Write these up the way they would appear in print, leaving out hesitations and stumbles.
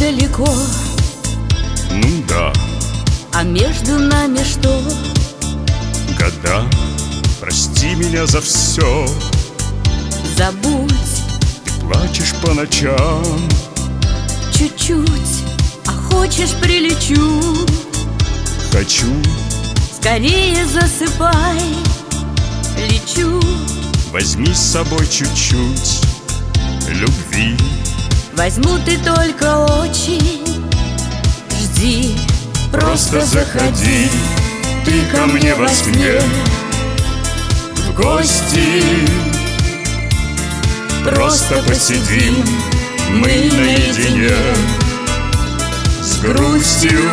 далеко. Ну да. А между нами что? Года. Прости меня за все. Забудь. Ты плачешь по ночам. Чуть-чуть. А хочешь, прилечу? Хочу. Скорее засыпай. Лечу. Возьми с собой чуть-чуть любви. Возьму, ты только очень жди. Просто заходи ты ко мне во сне в гости. Просто посидим мы наедине с грустью.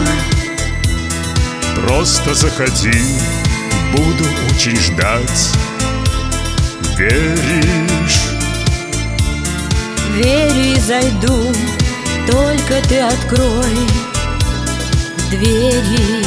Просто заходи, буду очень ждать. Веришь? Верю и зайду, только ты открой двери.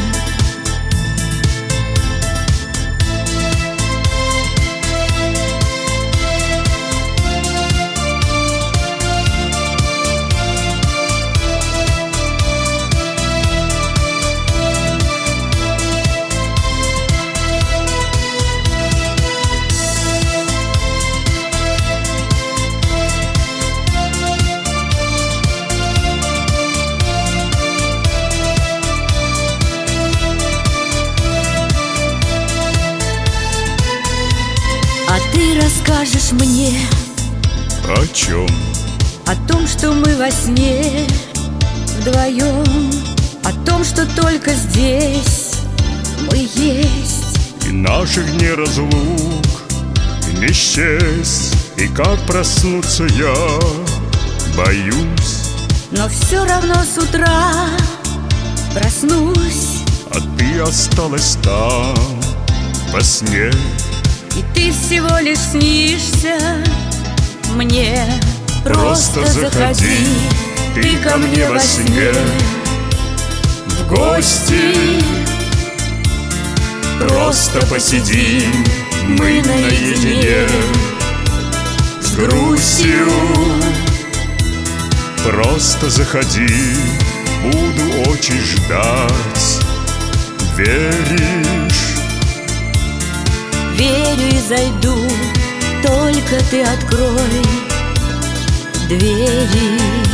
А ты расскажешь мне О чем? о том, что мы во сне вдвоем, о том, что только здесь мы есть. И наших дней разлук не счесть. И как проснуться я боюсь. Но все равно с утра проснусь, А ты осталась там во сне. и ты всего лишь снишься мне. Просто заходи ты ко мне во сне в гости. Просто посидим мы наедине с грустью. Просто заходи, буду очень ждать. Веришь? Верю и зайду, только ты открой двери.